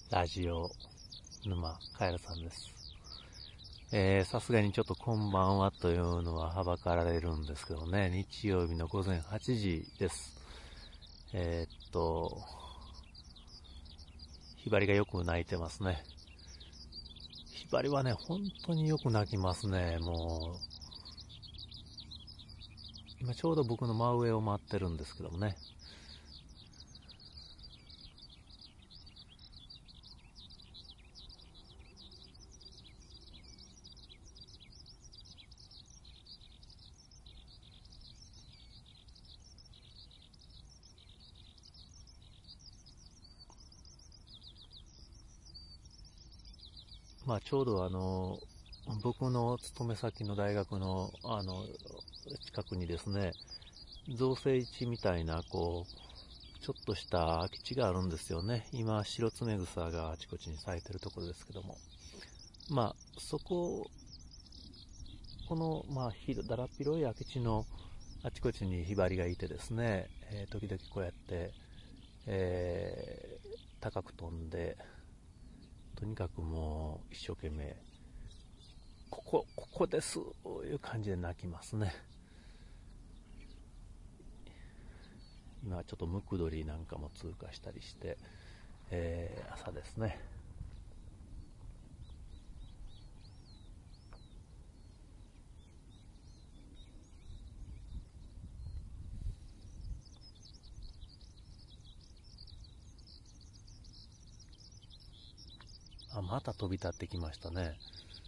ラジオ沼カエルさんです。さすがにちょっとこんばんはというのははばかられるんですけどね、日曜日の午前8時です。ひばりがよく鳴いてますね。ひばりはね、本当によく鳴きますね。もう、今ちょうど僕の真上を回ってるんですけどもね。ちょうど僕の勤め先の大学の、近くにですね、造成地みたいな、ちょっとした空き地があるんですよね。今、白爪草があちこちに咲いてるところですけども。そこ、この、だらっ広い空き地のあちこちにひばりがいてですね、時々こうやって、高く飛んで、とにかくもう一生懸命、ここです、という感じで鳴きますね。今ちょっとムクドリなんかも通過したりして、朝ですね。また飛び立ってきましたね。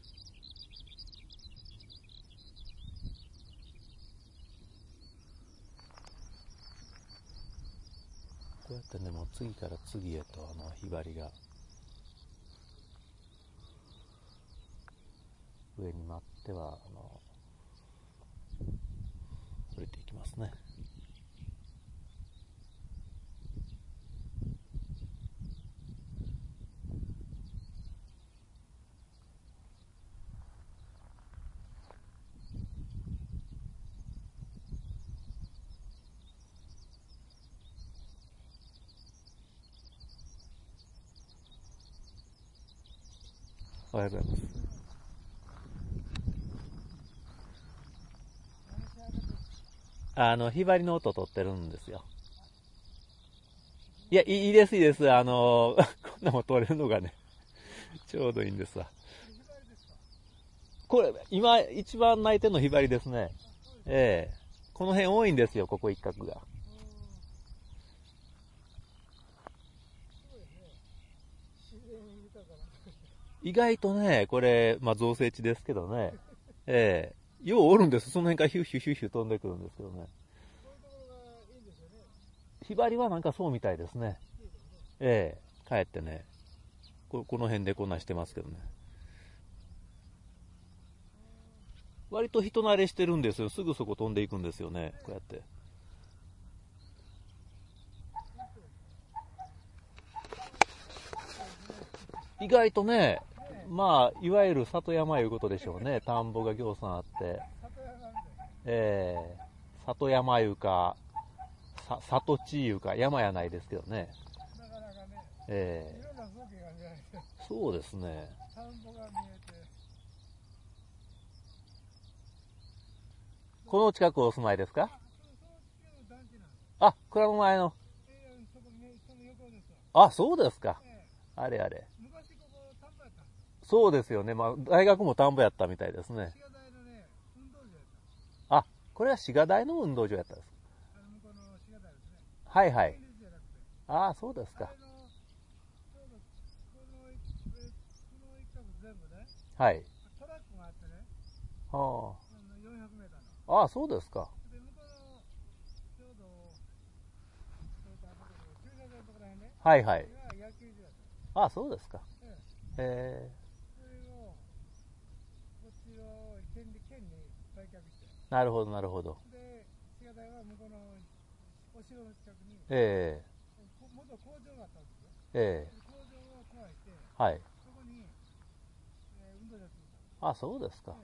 こうやってね、もう次から次へとひばりが上に舞っては降りていきますね。おはようございます。ひばりの音を取ってるんですよ。いや、いいです、いいです。こんなもん取れるのがね、ちょうどいいんですわ。これ、今、一番鳴いてるのひばりですね。ええ。この辺多いんですよ、ここ一角が。意外とね、これ、造成地ですけどね。ええ。ようおるんです。その辺からヒューヒューヒューヒュー飛んでくるんですけどね。ひばりはなんかそうみたいですね。ええ。帰ってね、この辺でこんなんしてますけどね。割と人慣れしてるんですよ。すぐそこ飛んでいくんですよね。こうやって。意外とね、いわゆる里山いうことでしょうね。田んぼがぎょうさんあって。里山いうか、里地いうか、山やないですけどね。えそうですね。この近くお住まいですか？蔵の前の。そうですか。あれあれ。そうですよね。大学も田んぼやったみたいですね。これは滋賀大の運動場やったんですか？はいはい。そうですか。はい。はそうですか。はいはい。そうですか。えなるほどなるほど。ええはい。そうですか。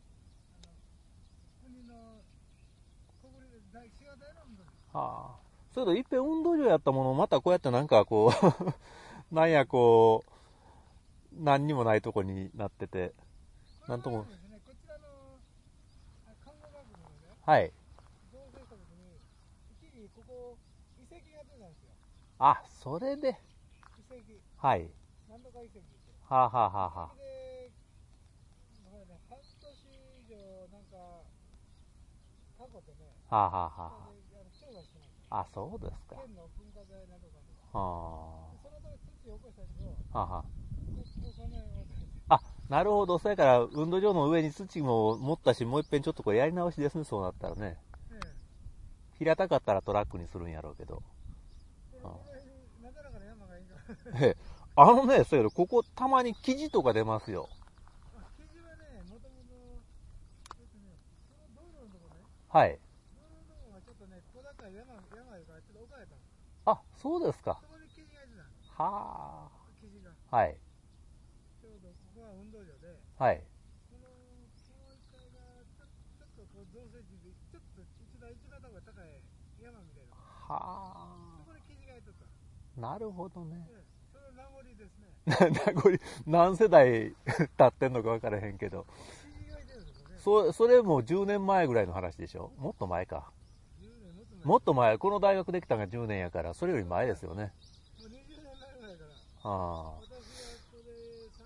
はそれと一遍運動場やったものをまたこうやってなんかこう、なんやこう、何にもないとこになってて、なんとも。 こちらの看護学部のね、 はい。 造成した時に、一時ここ、遺跡が出たんですよ。 あ、それで。 遺跡。 はい。 なんとか遺跡って。 はあ、はあはあはそれで、ね、半年以上、なんか、過去でね、 あ、はあはあはそれで調査してました。 あ。あ、そうですか。 県の文化財などかで。 はその時土を起こしたけど、 あ。はあはここね、 あ。あ、なるほど。それから運動場の上に土も持ったし、もう一遍ちょっとこれやり直しですね、そうなったらね。平たかったらトラックにするんやろうけど。 これなだらかな山がいいから。 ええ、あのね、そうやろ、ここたまに生地とか出ますよ。 生地はね、もともと、その道路のとこね、 はい。 道路のとこがちょっとね、小高い山やからちょっと置かれたの。 あ、そうですか。 そこに生地がいてはたあ。 生地が。 はい。 ちょうどここは運動場で、 はい。 この一帯がちょっとこう造成地で、ちょっと一番高い山みたいな。 はそこに生地がいとった。 あ。なるほどね。 その名残ですね。 名残、何世代経ってんのか分からへんけど。 生地がいてるんですよね。 それも10年前ぐらいの話でしょ。もっと前か。 10年もっと前。この大学できたのが10年やから、それより前ですよね。 もう20年前ぐらいから。 は私がこれ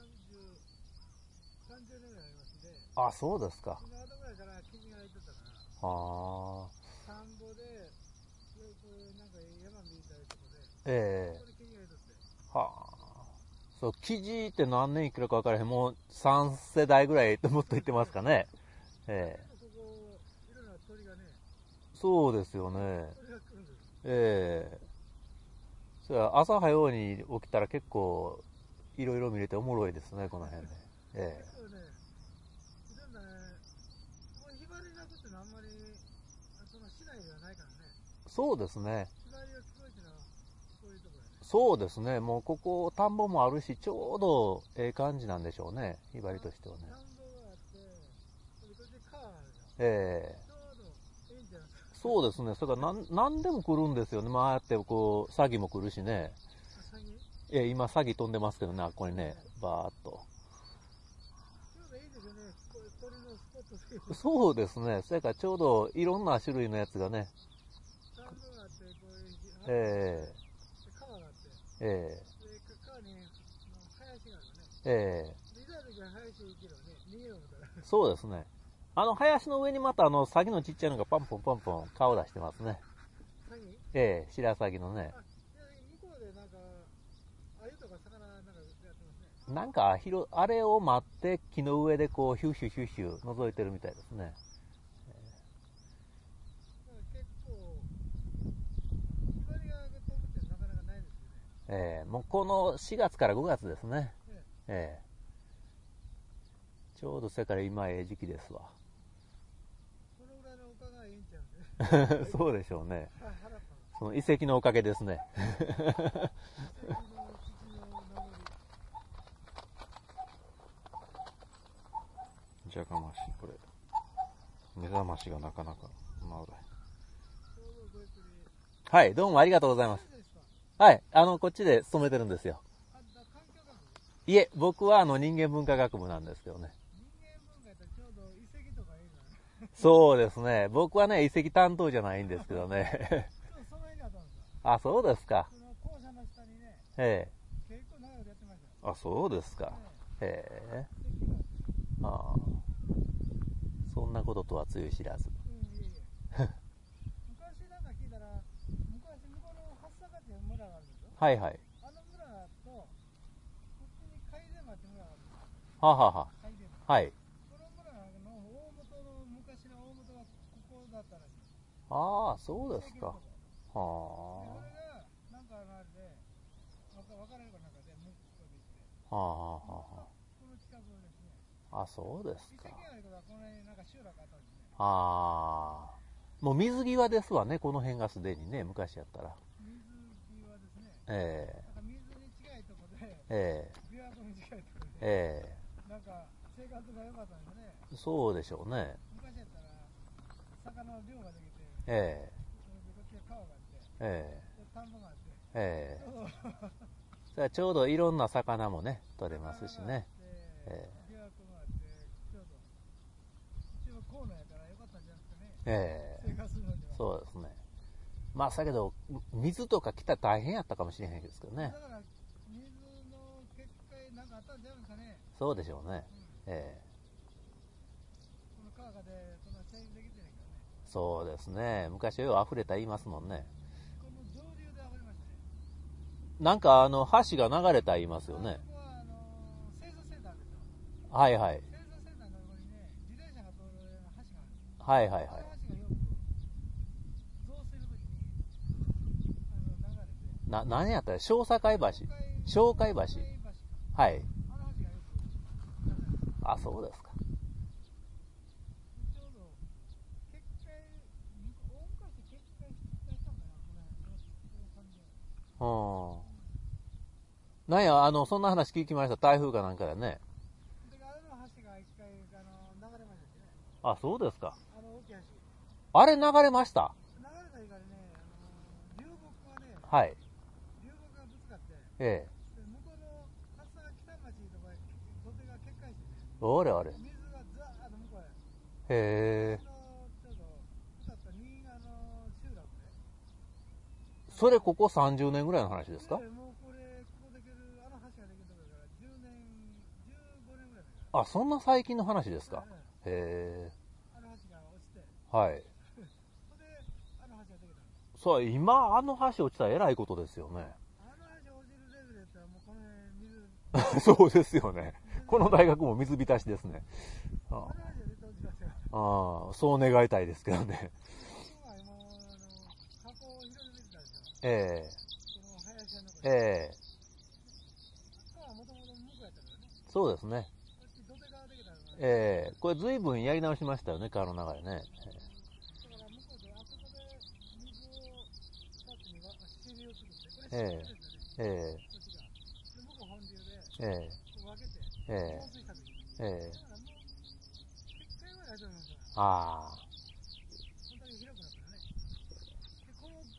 30年ぐらいありますんで、 あ。あ、そうですか。 その後ぐらいから生地がいてたから、 はあ。 田んぼで、これなんか山見たりとかで、 ええ、 ここに生地がいとって。 はあ。そう、生地って何年生きるか分からへん。もう3世代ぐらいもっと言ってますかね。ええ。 ここ、いろんな鳥がね、 そうですよね。 鳥が来るんです。 ええ。それは朝早うに起きたら結構いろいろ見れておもろいですね、この辺で。え結構ね、いろんなね、ここひばり鳴くってのはあんまり、その市内ではないからね。 え、そうですね。 ひばりが聞こえてるのは、こういうところやね。 そうですね。もうここ田んぼもあるし、ちょうどええ感じなんでしょうね。ひばりとしてはね。 田んぼがあって、こっち川があるでしょ。 ええ。 ちょうどええんちゃいますか。 そうですね。それからなんでも来るんですよね。まあああやってこう、詐欺も来るしね。 詐欺今詐欺飛んでますけどね、あっこにね、バーっと。 ちょうどいいですよね、鳥のスポットというか。 そうですね。それからちょうどいろんな種類のやつがね。 田んぼがあって、こういうえ川があって、 え、えで川に林があるのね。 え、ええ。 で、いざの時は林行けるのね、逃げよう思ったら。 そうですね。林の上にまたサギのちっちゃいのがパンポンパンポン顔出してますね。 詐欺ええ、白鷺のね。 あ、向こうでなんか、鮎とか魚なんかやってますね。 なんか、あれを待って木の上でこう、ヒューヒューヒューヒュー覗いてるみたいですね。 結構、ひばりが飛ぶってなかなかないですよね。 ええ、もうこの4月から5月ですね。ええ。ちょうどそれから今ええ時期ですわ。 このぐらいの丘がいいんちゃうね。 そうでしょうね。 原っぱが。 その遺跡のおかげですね。 遺跡の土の名残。 じゃがまし、これ。目覚ましがなかなか、まだ。はい、どうもありがとうございます。はい、こっちで勤めてるんですよ。いえ、僕は人間文化学部なんですけどね。 人間文化ってちょうど遺跡とかいいのね。 そうですね。僕はね、遺跡担当じゃないんですけどね。 その辺にあったんですよ。 あ、そうですか。 その校舎の下にね、 え結構長いことやってましたよ。 え。あ、そうですか。へえ。 遺跡がああ。そんなこととはつゆ知らず。 いえいえ。昔なんか聞いたら、昔向こうの八坂っていう村があるんですよ。 はいはい。 あの村と、こっちに海前町って村があるんですよ。 ははは。 海前町。 はい。 この村の大元の、昔の大元がここだったらしい。 ああ、そうですか。はそれあ。 が、なんかあれで、分かれるかなんかで、向こうで行って、 はあはあはこの近くですね。 あ。あ、そうですか。 遺跡があることは、この辺なんか集落あったんですね。 ああ。もう水際ですわね、この辺がすでにね、昔やったら。 水際ですね。 ええ。 なんか水に近いところで、 ええ。 琵琶湖に近いところで、 えなんか生活が良かったんですね。 え。そうでしょうね。 昔やったら、魚の漁ができて、 ええ。 それでこっちは川があって、 え田んぼがあって、 えそれはちょうどいろんな魚もね、取れますしね。 琵琶湖があって、ちょうど、一応河野やからよかったんじゃないですかね。生活するのには。 そうですね。まあ、だけど、水とか来たら大変やったかもしれへんですけどね。 だから、水の結界なんかあったんじゃないですかね。 そうでしょうね。 この川がで、そんな整備できてないからね。 そうですね。昔はよう溢れた言いますもんね。 この上流で溢れましたね。 なんか橋が流れた言いますよね。 ここは清掃センターですよ。 はいはい。 清掃センターのところにね、自転車が通る橋があるんですよ。 はいはいはい。 あの橋がよく増水の時に流れて。 何やったら小堺橋。小海橋。はい。 あの橋がよく流れて。 あ、そうですか。 ちょうど決壊、大昔決壊したんだな、これ。この感じは。 なんや、そんな話聞きました。台風かなんかでね。 で、あれの橋が一回流れましたしね。 あ、そうですか。 大きい橋。 あれ流れました。 流れた以外ね、流木がね、 はい。 流木がぶつかって、 ええ。 で向こうの勝坂北町とか土手が決壊してね、 あれあれ。 水がザーッと向こうへ。 へえ。 ちょうど使った新潟の集落で。 それここ30年ぐらいの話ですか？ もうここできる、あの橋ができるところから10年、15年ぐらいだから。 あ、そんな最近の話ですか？へえ。 あの橋が落ちて。 はい。 それで、あの橋ができたんです。 そう、今あの橋落ちたらえらいことですよね。 あの橋落ちるレベルやったらもうこの辺水。 そうですよね。この大学も水浸しですね。 あの橋は絶対落ちますよ。 そう願いたいですけどね。 今回も河口を広げてきたでしょ。 えこの林の中え。 で。 ええ。 川はもともと向こうやったからね。 そうですね。 こっち土手ができたからね。 ええ。これ随分やり直しましたよね、川の流れね。 だから向こうで、あそこで水を2つに支流を作って、これ支流ですよね。 ええ。 こっちが。で、向こう本流で、 ええ。 分けて、 ええ放水した時に。 ええ。 だからもう、決壊はないと思うんですよ。 ああ。 本当に広くなったらね。で、この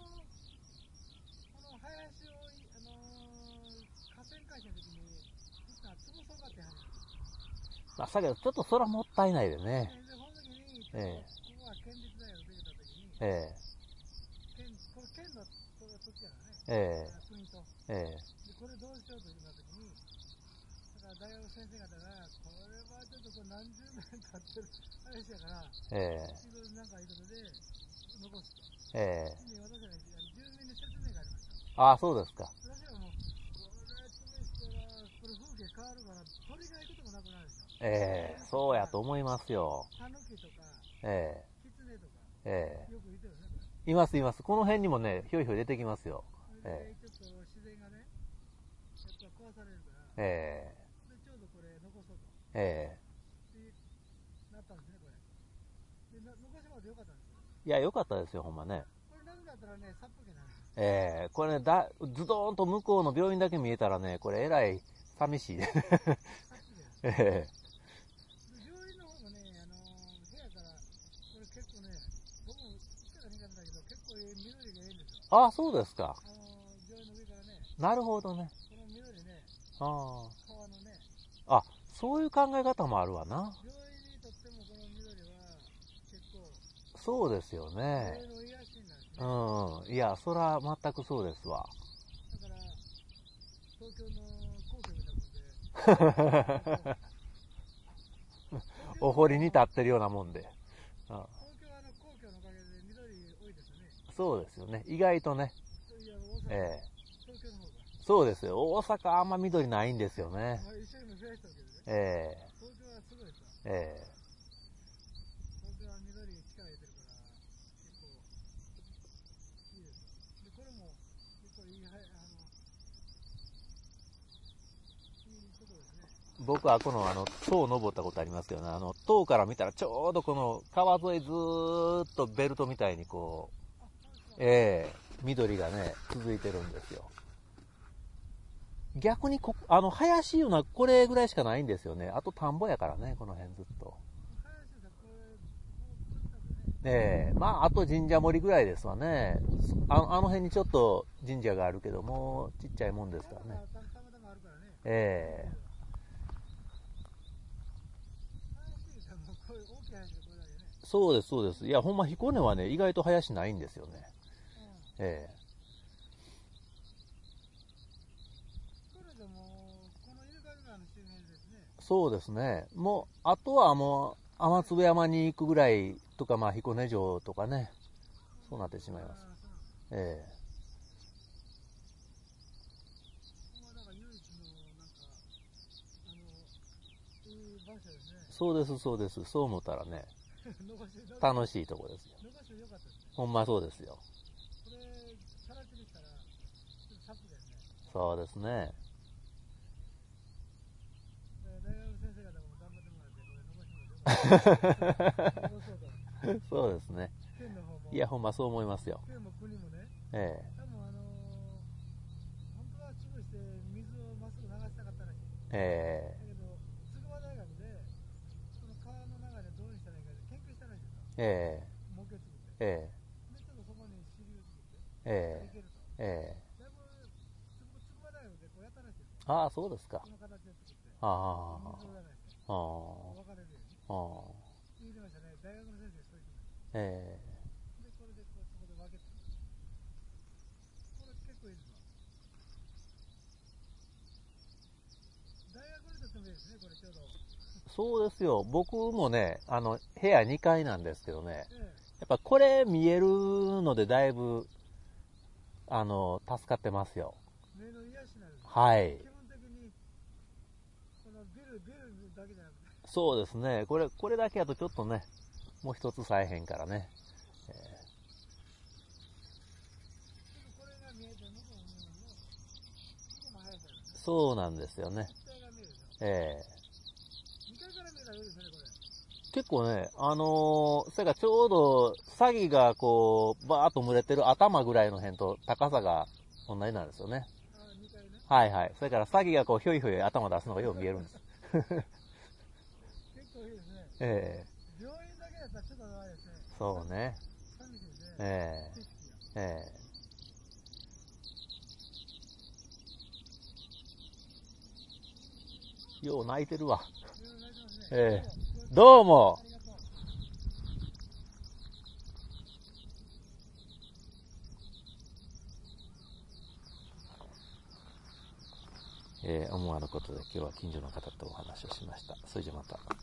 林を、河川改修の時に、実は潰そうかって話。 まあ、だけどちょっとそれはもったいないでね。 で、その時に、 ええ。 ここは県立大学できた時に、 ええ。 これ県の土地やからね。 ええ。 国と。 ええ。 で、これどうしようという時に、だから大学先生方が、これはちょっとこれ何十年経ってる林やから、 ええ。 いろいろなんかいうことで、残すと。 ええ。 で、私は住民に説明がありました。 ああ、そうですか。 私はもう、これ潰したら、これ風景変わるから、鳥が行くとこなくなるでしょ。 ええ。そうやと思いますよ。 タヌキとか、 えキツネとか、 え。ええ。 よくいてるね、これ。 いますいます。この辺にもね、ひょいひょい出てきますよ。 それで、ちょっと自然がね、やっぱ壊されるから、 えで、ちょうどこれ残そうと。 え。えで、なったんですね、これ。で、残しまでよかったんですよ。 え。いや、よかったですよ、ほんまね。 これなくなったらね、殺風景になるんですよ。 ええ。これね、ズドーンと向こうの病院だけ見えたらね、これえらい寂しい。 殺風景です。 ええ。 で、病院の方もね、部屋から、これ結構ね、僕も1回か2回見たけど、結構緑がいいんですよ。 ああ、そうですか。 病院の上からね、 なるほどね。 この緑ね、 あ川のね、 あ。あ、そういう考え方もあるわな。 病院にとってもこの緑は結構、 そうですよね。 病院の癒しになるしね。 いや、そら全くそうですわ。 だから、東京の皇居みたいなもんで、 お堀に立ってるようなもんで。 東京は皇居のおかげで緑多いですよね。 そうですよね。意外とね。 いや、大阪、 ええ。 東京の方が。 そうですよ。大阪あんま緑ないんですよね。 まあ、一生懸命増やしたけどね。 ええ。 東京はすごいですわ。 ええ。 東京は緑に力入れてるから、結構、いいですよ。で、これも、結構いい、いいとこですね。 僕はこの塔登ったことありますけどね、塔から見たらちょうどこの川沿いずーっとベルトみたいにこう、緑がね、続いてるんですよ。逆に林いうのはこれぐらいしかないんですよね。あと田んぼやからね、この辺ずっと。 林さん、これ、もうとにかくね、 まあ、あと神社森ぐらいですわね。あの辺にちょっと神社があるけども、ちっちゃいもんですからね。 たまたまあるからね。 ええ林もこういう大きい林でこれだけね。 そうです、そうです。いや、ほんま彦根はね、意外と林ないんですよね。 うん。 ええこれでもこのイルカ島の周辺ですね。 そうですね。もう、あとはもう、天粒山に行くぐらいとか、まあ、彦根城とかね、そうなってしまいます。 ああ、そう。 ええここはだから唯一のなんかいい場所ですね。 そうです、そうです。そう思ったらね、 残して楽しいとこですよ。 残してよかったですね。 ほんまそうですよ。 これ更地にしたらちょっとシャップですね。 そうですね。 大学の先生方も頑張ってもらってこれ残してもらってよかった。残そうと。 そうですね。 県の方も。 いや、ほんまそう思いますよ。 県も国もね。 え多分本当は潰して水をまっすぐ流したかったらしい。 えだけど筑波大学でその川の流れどうにしたらいいかで研究したらしいですよ。 え模型作って。 ええでちょっとそこに支流作ってええいけると。 ええだいぶ筑波大学でこうやったらしいですよ。 ああ、そうですか。 この形で作って。 あ水を流してあ、あ分かれるように。 あ、ああ、 言ってましたね。大学の先生そう言ってました。 えでこれでこうそこで分けて。これ結構いいですわ。大学にとってもいいですね。これちょうど。 そうですよ。僕もね、部屋2階なんですけどね、 えやっぱこれ見えるのでだいぶ、助かってますよ。 目の癒しになる。 はい。 基本的にこのビルだけじゃなくて。 そうですね。これだけやとちょっとね、もう一つさえへんからね。 これが見えて向こうも見えるの。向こうも林だよね。 そうなんですよね。 一帯が見えるでしょ。 ええ 2階から見えたらいいですね、これ。 結構ね、それからちょうど、サギがこう、バーっと群れてる頭ぐらいの辺と高さが同じなんですよね。 ああ、2階ね。 はいはい。それからサギがこう、ひょいひょい頭出すのがよく見えるんです。 結構いいですね。 ええ病院だけだったらちょっと長いですね。 そうね。 寂しいですね。 え景色えが。 ええよう泣いてるわ。 いろいろ泣いてますね。 ええどうも。 ありがとう。 思わぬことで今日は近所の方とお話をしました。それじゃまた。